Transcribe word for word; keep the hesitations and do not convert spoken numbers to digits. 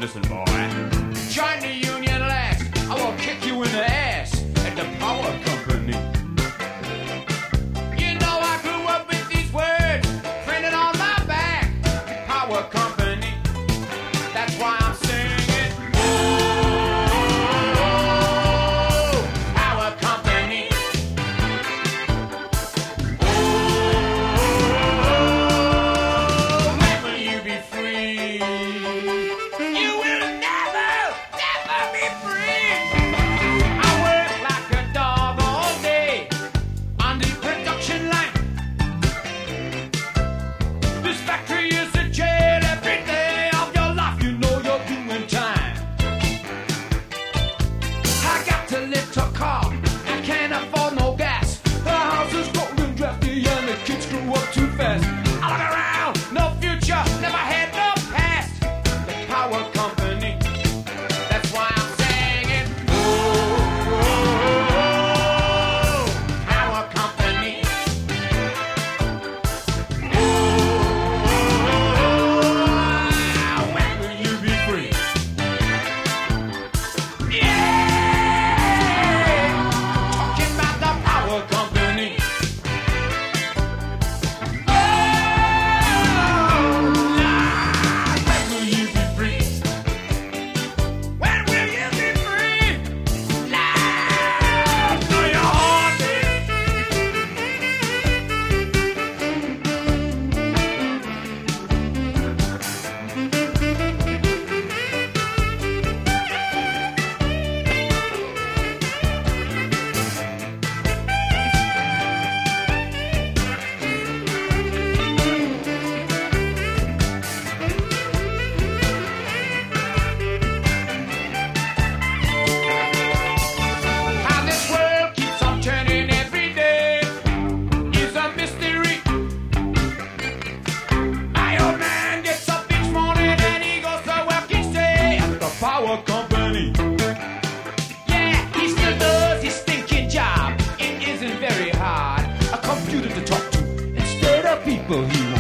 listen, boy. Join the union last. I will kick you in the ass at the power company. You know I grew up with these words printed on my back. Power company. That's why I'm singing. Oh, power company. Oh, when will you be free? You will never, never be free. I work like a dog all day on the production line. This factory is a jail. Every day of your life, you know you're doing time. I got to lift a car. I can't afford no gas. The house is cold and drafty, and the kids grew up too fast. I look around, no future, never had no past. The power company. That's why I'm singing. Oh, power company. Oh, when will you be free? Yeah, talking about the power company. Oh, Lord, when will you be free? When will you be free? Lord, through your heartbeat. How this world keeps on turning every day is a mystery. My old man gets up each morning and he goes to work each day at the power company. Yeah, he still does his stinking job. It isn't very hard. A computer to talk to instead of people he